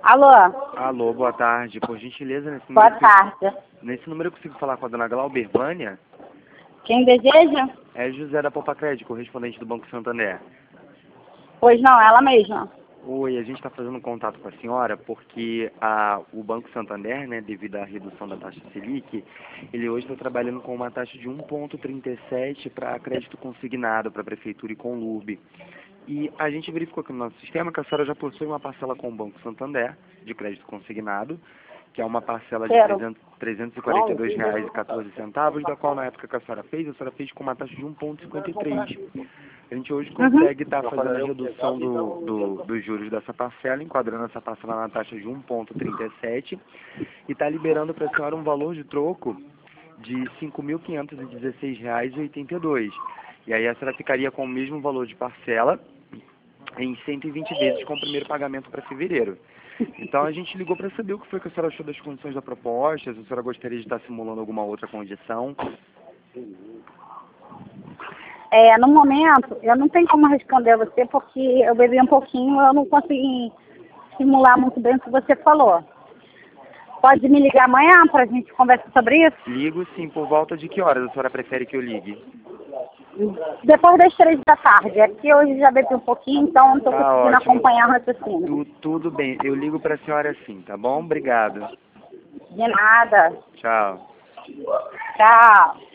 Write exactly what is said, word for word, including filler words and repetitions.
Alô? Alô, boa tarde. Por gentileza, nesse Boa número... tarde. Nesse número eu consigo falar com a dona Glauber Vânia? Quem deseja? É José da Popacred, correspondente do Banco Santander. Pois não, ela mesma. Oi, a gente está fazendo contato com a senhora porque a, o Banco Santander, né, devido à redução da taxa Selic, ele hoje está trabalhando com uma taxa de um vírgula trinta e sete para crédito consignado para a Prefeitura e Conlurb. E a gente verificou aqui no nosso sistema que a senhora já possui uma parcela com o Banco Santander de crédito consignado, que é uma parcela de Quero. trezentos e quarenta e dois reais e quatorze centavos, da qual na época que a senhora fez, a senhora fez com uma taxa de um vírgula cinquenta e três. A gente hoje consegue estar fazendo a redução do, do, dos juros dessa parcela, enquadrando essa parcela na taxa de um vírgula trinta e sete e está liberando para a senhora um valor de troco de cinco mil quinhentos e dezesseis reais e oitenta e dois. E aí a senhora ficaria com o mesmo valor de parcela em cento e vinte vezes com o primeiro pagamento para fevereiro. Então a gente ligou para saber o que foi que a senhora achou das condições da proposta, se a senhora gostaria de estar simulando alguma outra condição. É, no momento, eu não tenho como responder a você porque eu bebi um pouquinho, eu não consegui simular muito bem o que você falou. Pode me ligar amanhã para a gente conversar sobre isso? Ligo sim, por volta de que horas a senhora prefere que eu ligue? Depois das três da tarde. Aqui hoje já bebi um pouquinho, então não estou Tá conseguindo ótimo. acompanhar o raciocínio. Tu, tudo bem, eu ligo para a senhora assim, tá bom? Obrigado. De nada. Tchau. Tchau.